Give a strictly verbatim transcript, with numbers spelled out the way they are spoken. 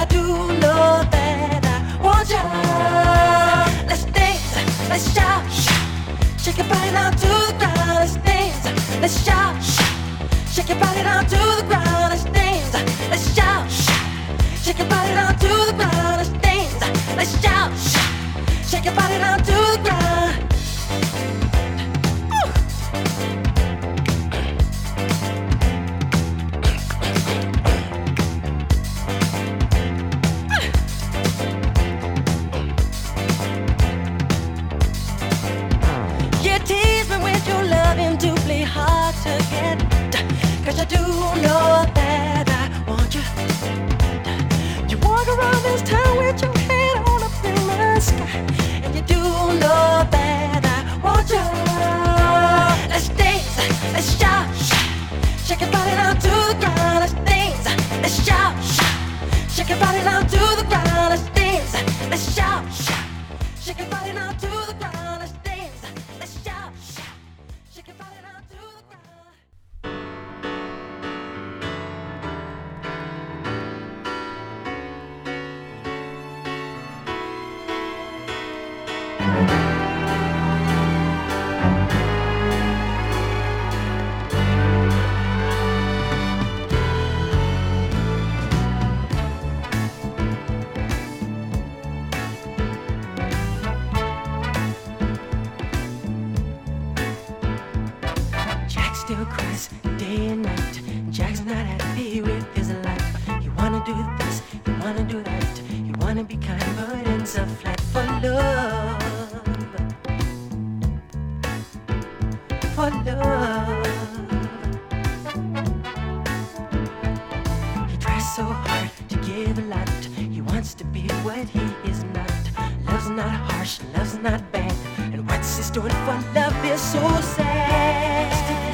do know that I want you. Let's dance, let's shout, shake your body down to the ground. Let's dance, let's shout, shake your body down to the ground. Let's dance, let's shout, shake your body down to the ground. Let's dance, let's shout, shake your body down to the ground. Hard to get, 'cause I do know that I want you. You walk around this town with your head all up in the sky, and you do know that I want you. Let's dance, let's shout, shake your body down to the ground. Let's dance, let's shout, shake your body down to the ground. Let's dance, let's shout, shake your body down to the ground. Let's dance, let's shout, shake your body down to the ground. Still cries day and night. Jack's not happy with his life. You wanna do this, you wanna do that. You wanna be kind, but ends up flat for love. For love. He tries so hard to give a lot. He wants to be what he is not. Love's not harsh, love's not bad. And what's he's doing for love is so sad.